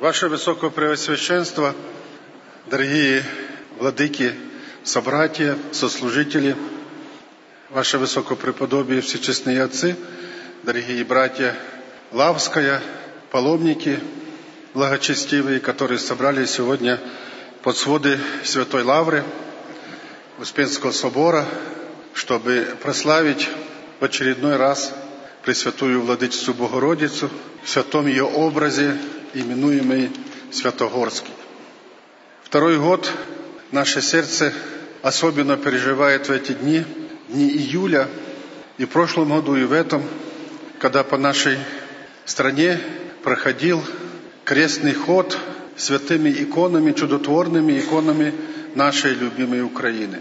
Ваше Высокопреосвященство, дорогие владыки, собратья, сослужители, Ваше Высокопреподобие, всечестные отцы, дорогие братья Лавская, паломники благочестивые, которые собрались сегодня под своды Святой Лавры Успенского собора, чтобы прославить в очередной раз Пресвятую Владычицу Богородицу в святом ее образе, именуемый Святогорский. Второй год наше сердце особенно переживает в эти дни июля, и в прошлом году, и в этом, когда по нашей стране проходил крестный ход святыми иконами, чудотворными иконами нашей любимой Украины.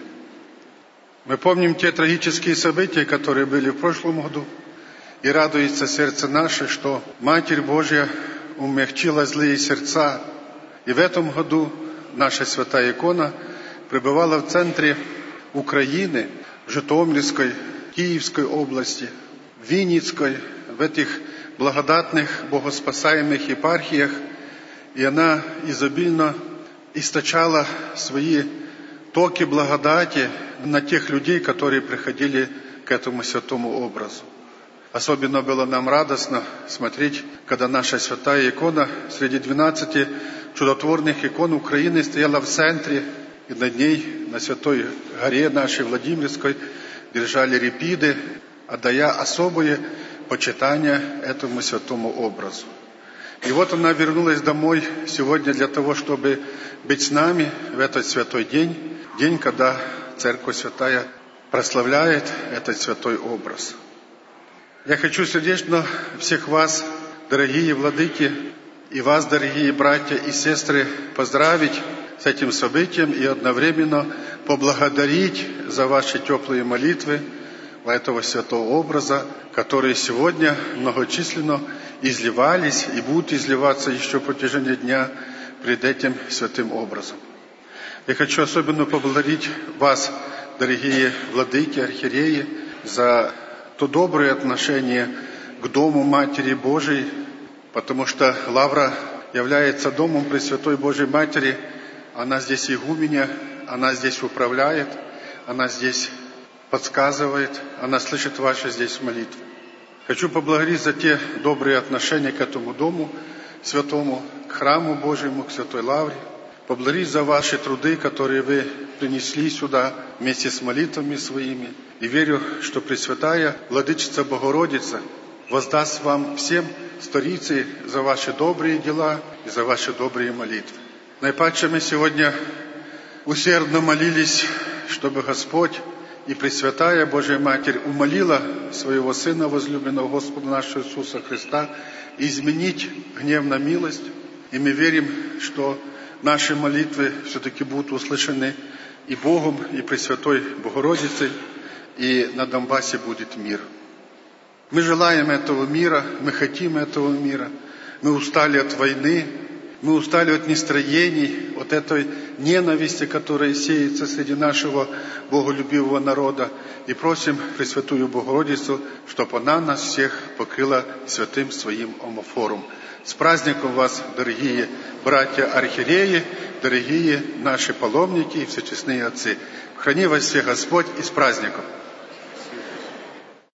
Мы помним те трагические события, которые были в прошлом году, и радуется сердце наше, что Матерь Божья умягчила злые сердца. И в этом году наша святая икона пребывала в центре Украины, в Житомирской, Киевской области, в Винницкой, в этих благодатных, богоспасаемых епархиях, и она изобильно источала свои токи благодати на тех людей, которые приходили к этому святому образу. Особенно было нам радостно смотреть, когда наша святая икона среди 12 чудотворных икон Украины стояла в центре, и над ней, на святой горе нашей Владимирской, держали репиды, отдая особое почитание этому святому образу. И вот она вернулась домой сегодня для того, чтобы быть с нами в этот святой день, день, когда Церковь Святая прославляет этот святой образ. Я хочу сердечно всех вас, дорогие владыки, и вас, дорогие братья и сестры, поздравить с этим событием и одновременно поблагодарить за ваши теплые молитвы этого святого образа, которые сегодня многочисленно изливались и будут изливаться еще в протяжении дня пред этим святым образом. Я хочу особенно поблагодарить вас, дорогие владыки, архиереи, за то доброе отношение к Дому Матери Божией, потому что Лавра является домом Пресвятой Божьей Матери. Она здесь игуменя, она здесь управляет, она здесь подсказывает, она слышит ваши здесь молитвы. Хочу поблагодарить за те добрые отношения к этому Дому Святому, к Храму Божьему, к Святой Лавре. Поблагодарить за ваши труды, которые вы принесли сюда вместе с молитвами своими. И верю, что Пресвятая Владычица Богородица воздаст вам всем сторицей за ваши добрые дела и за ваши добрые молитвы. Наипаче мы сегодня усердно молились, чтобы Господь и Пресвятая Божья Матерь умолила своего Сына возлюбленного Господа нашего Иисуса Христа изменить гнев на милость. И мы верим, что наши молитвы все-таки будут услышаны и Богом, и Пресвятой Богородицей, и на Донбассе будет мир. Мы желаем этого мира, мы хотим этого мира. Мы устали от войны, мы устали от нестроений, от этой ненависти, которая сеется среди нашего боголюбивого народа. И просим Пресвятую Богородицу, чтобы она нас всех покрыла святым своим омофором. С праздником вас, дорогие братья-архиереи, дорогие наши паломники и всечестные отцы! Храни вас всех Господь и с праздником!